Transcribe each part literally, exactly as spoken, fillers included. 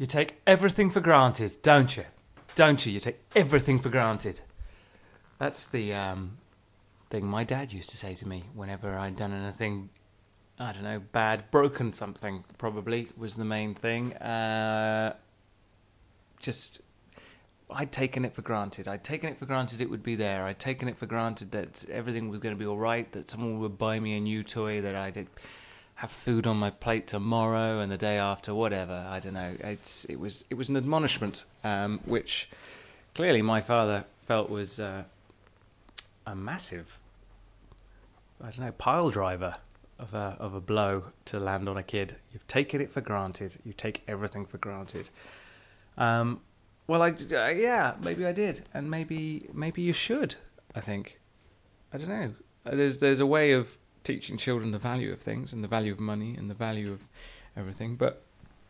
You take everything for granted, don't you? Don't you? You take everything for granted. That's the um, thing my dad used to say to me whenever I'd done anything, I don't know, bad, broken something, probably, was the main thing. Uh, just, I'd taken it for granted. I'd taken it for granted it would be there. I'd taken it for granted that everything was going to be all right, that someone would buy me a new toy, that I'd have food on my plate tomorrow and the day after, whatever. I don't know. It's it was it was an admonishment, um, which clearly my father felt was uh, a massive, I don't know, pile driver of a of a blow to land on a kid. You've taken it for granted. You take everything for granted. Um, well, I uh, yeah, maybe I did, and maybe maybe you should. I think. I don't know. There's there's a way of teaching children the value of things and the value of money and the value of everything. But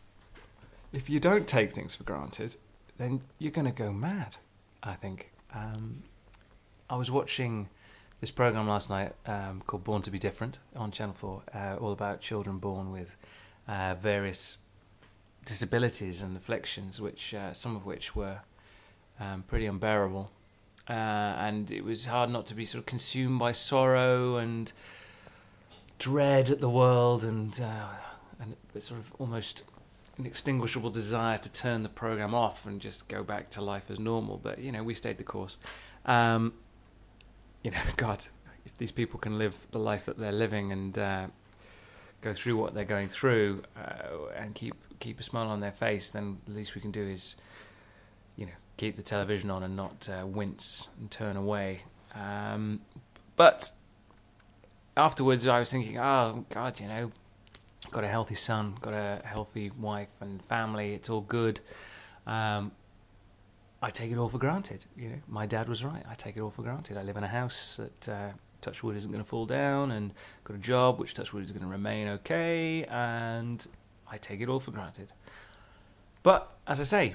if you don't take things for granted, then you're going to go mad, I think. Um, I was watching this program last night um, called Born to be Different on Channel four, uh, all about children born with uh, various disabilities and afflictions, which uh, some of which were um, pretty unbearable. Uh, and it was hard not to be sort of consumed by sorrow and dread at the world, and uh, and it's sort of almost an extinguishable desire to turn the program off and just go back to life as normal. But you know, we stayed the course. Um, you know, God, if these people can live the life that they're living and uh, go through what they're going through uh, and keep keep a smile on their face, then the least we can do is, you know, keep the television on and not uh, wince and turn away. Um, but afterwards, I was thinking, oh, God, you know, got a healthy son, got a healthy wife and family, it's all good. Um, I take it all for granted. You know, my dad was right. I take it all for granted. I live in a house that, uh, touch wood, isn't going to fall down, and got a job which, touch wood, is going to remain okay, and I take it all for granted. But, as I say,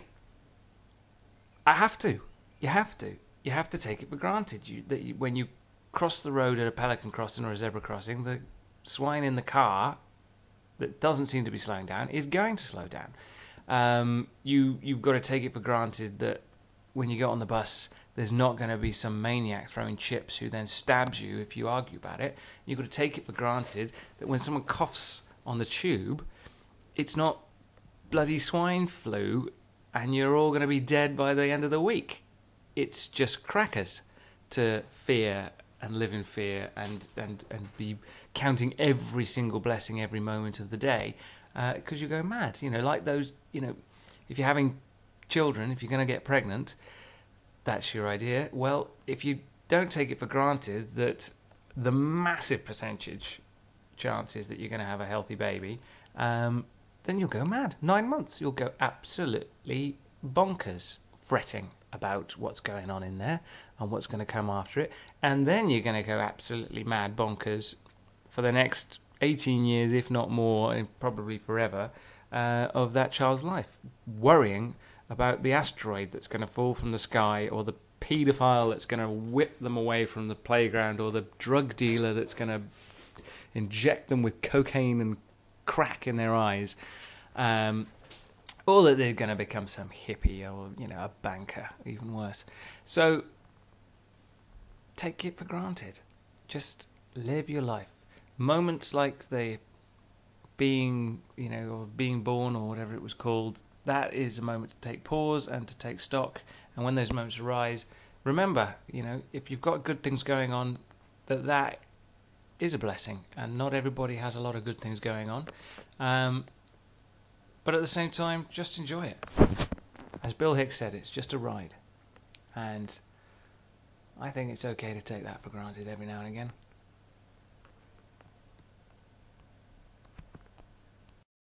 I have to. You have to. You have to take it for granted. You, that you, when you cross the road at a pelican crossing or a zebra crossing, the swine in the car that doesn't seem to be slowing down is going to slow down. Um, you, you've got to take it for granted that when you get on the bus, there's not going to be some maniac throwing chips who then stabs you if you argue about it. You've got to take it for granted that when someone coughs on the tube, it's not bloody swine flu and you're all going to be dead by the end of the week. It's just crackers to fear and live in fear and, and, and be counting every single blessing every moment of the day, because uh, you go mad. You know, like those, you know, if you're having children, if you're going to get pregnant, that's your idea. Well, if you don't take it for granted that the massive percentage chances that you're going to have a healthy baby, um, then you'll go mad. Nine months, you'll go absolutely bonkers, fretting about what's going on in there and what's going to come after it. And then you're going to go absolutely mad bonkers for the next eighteen years, if not more, and probably forever, uh, of that child's life, worrying about the asteroid that's going to fall from the sky, or the paedophile that's going to whip them away from the playground, or the drug dealer that's going to inject them with cocaine and crack in their eyes, um, or that they're going to become some hippie or, you know, a banker, even worse. So take it for granted. Just live your life. Moments like the being, you know, or being born or whatever it was called, that is a moment to take pause and to take stock. And when those moments arise, remember, you know, if you've got good things going on, that that is a blessing. And not everybody has a lot of good things going on. Um, but at the same time, just enjoy it. As Bill Hicks said, it's just a ride. And I think it's okay to take that for granted every now and again.